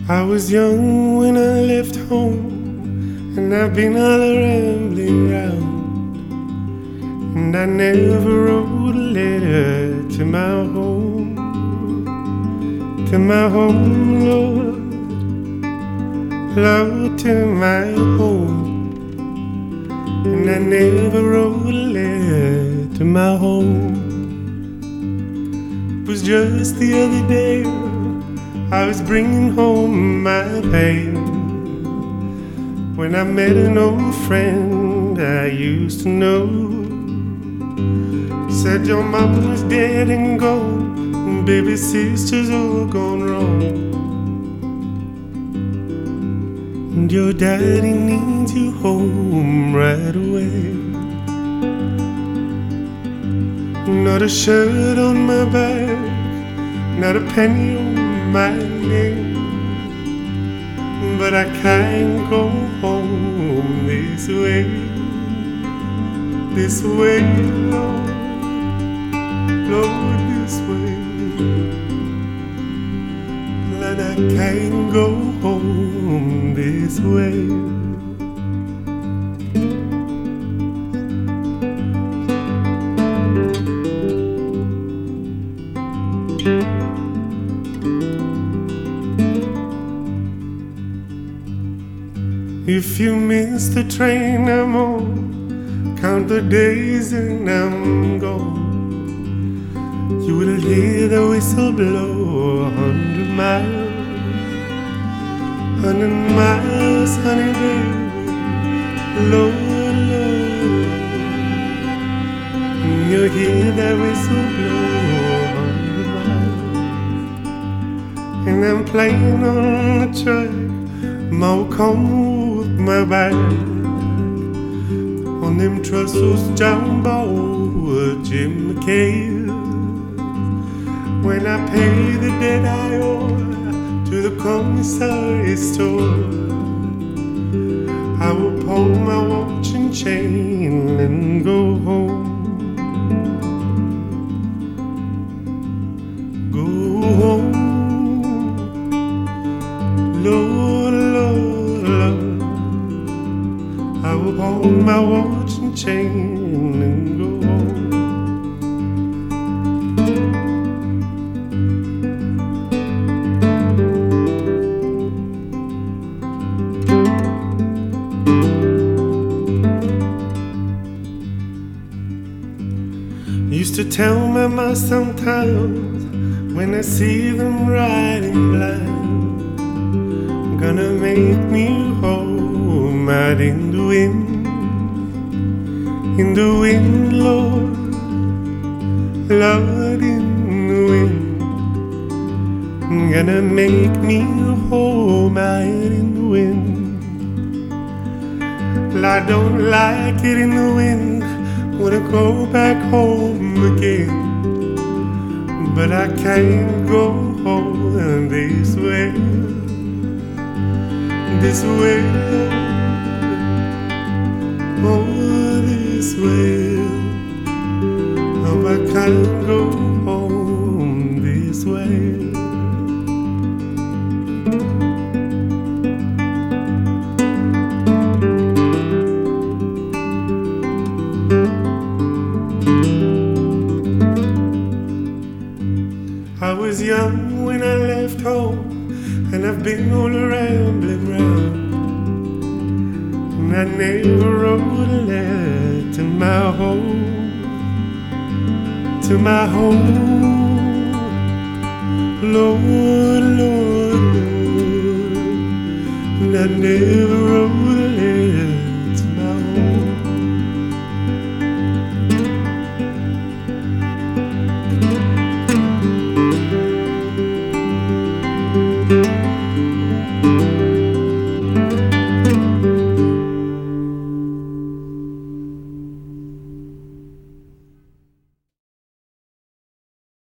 I was young when I left home, and I've been all rambling round, and I never wrote a letter to my home, Lord, Lord, to my home. And I never wrote a letter to my home. It was just the other day I was bringing home my pain when I met an old friend I used to know. Said your mama was dead and gone, and baby sister's all gone wrong, and your daddy needs you home right away. Not a shirt on my back, not a penny on my name, but I can't go home this way, Lord, Lord, this way. And I can't go home this way. If you miss the train I'm on, count the days and I'm gone. You will hear the whistle blow 100 miles, 100 miles, honey baby, Lord, Lord. And you'll hear that whistle blow 100 miles. And I'm playing on the track, Malcolm with my back on them trestles down by Jim McKay. When I pay the debt I owe to the commissary store, I will pawn my watch and chain and go home. Go home, Lord, Lord, Lord. I will pawn my watch and chain and go home. Used to tell mama sometimes when I see them riding blind, gonna make me home out in the wind, Lord, Lord, in the wind. Gonna make me home out in the wind. Well, I don't like it in the wind, wanna go back home again, but I can't go home this way, oh, this way. Oh, I can't go home this way. I was young when I left home, and I've been all rambling round, and I never wrote a letter to my home, Lord, Lord, Lord. And I never wrote a letter